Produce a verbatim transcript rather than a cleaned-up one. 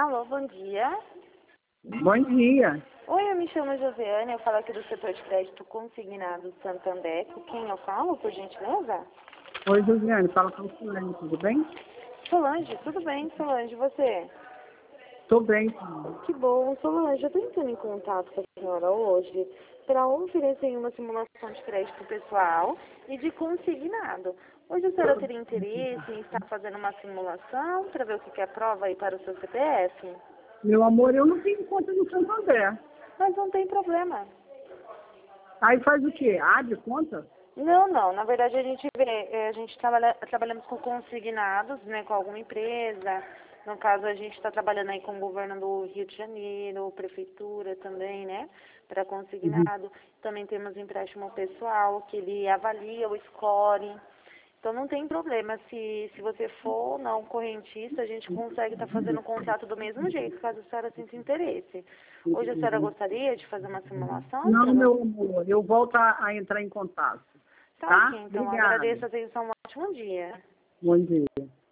Alô, bom dia. Bom dia. Oi, eu me chamo Josiane, eu falo aqui do setor de crédito consignado Santander. Com quem eu falo, por gentileza? Oi, Josiane, fala com o Solange, tudo bem? Solange, tudo bem, Solange, e você? Tô bem. Que bom, Solange, eu estou entrando em contato com a senhora hoje para oferecer uma simulação de crédito pessoal e de consignado. Hoje a senhora teria interesse em estar fazendo uma simulação para ver o que que é prova aí para o seu C P F? Meu amor, eu não tenho conta no Santander. Mas não tem problema. Aí faz o quê? Abre conta? Não, não. Na verdade, a gente vê, eh, a gente trabalha, trabalhamos com consignados, né, com alguma empresa. No caso, a gente está trabalhando aí com o governo do Rio de Janeiro, prefeitura também, né, para Uhum. consignado. Também temos empréstimo pessoal, que ele avalia o score. Então, não tem problema. Se, se você for ou não correntista, a gente consegue estar fazendo o contrato do mesmo jeito, caso a senhora sinta interesse. Hoje a senhora gostaria de fazer uma simulação Não, para ver? meu amor, eu volto a, a entrar em contato. Tá ok, Tá? então Obrigada. agradeço a atenção, um ótimo dia. Bom dia.